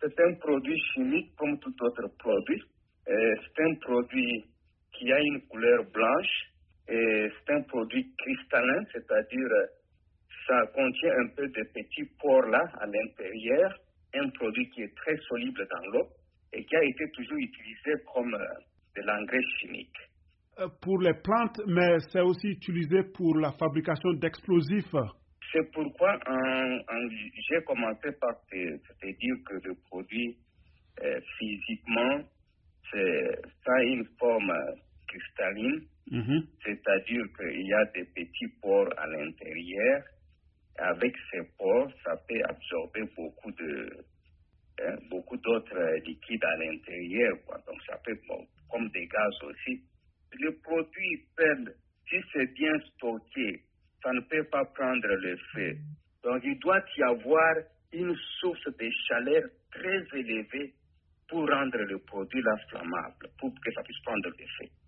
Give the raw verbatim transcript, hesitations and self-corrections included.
C'est un produit chimique comme tout autre produit. Et c'est un produit qui a une couleur blanche. Et c'est un produit cristallin, c'est-à-dire ça contient un peu de petits pores là à l'intérieur. Un produit qui est très soluble dans l'eau et qui a été toujours utilisé comme de l'engrais chimique. Pour les plantes, mais c'est aussi utilisé pour la fabrication d'explosifs. C'est pourquoi en, en, j'ai commencé par te, te dire que le produit, euh, physiquement, c'est, ça a une forme cristalline, mm-hmm. C'est-à-dire qu'il y a des petits pores à l'intérieur. Avec ces pores, ça peut absorber beaucoup de hein, beaucoup d'autres liquides à l'intérieur, quoi. Donc ça peut, bon, comme des gaz aussi. Le produit peut, si c'est bien stocké, ça ne peut pas prendre le feu. Donc il doit y avoir une source de chaleur très élevée pour rendre le produit là flammable, pour que ça puisse prendre le feu.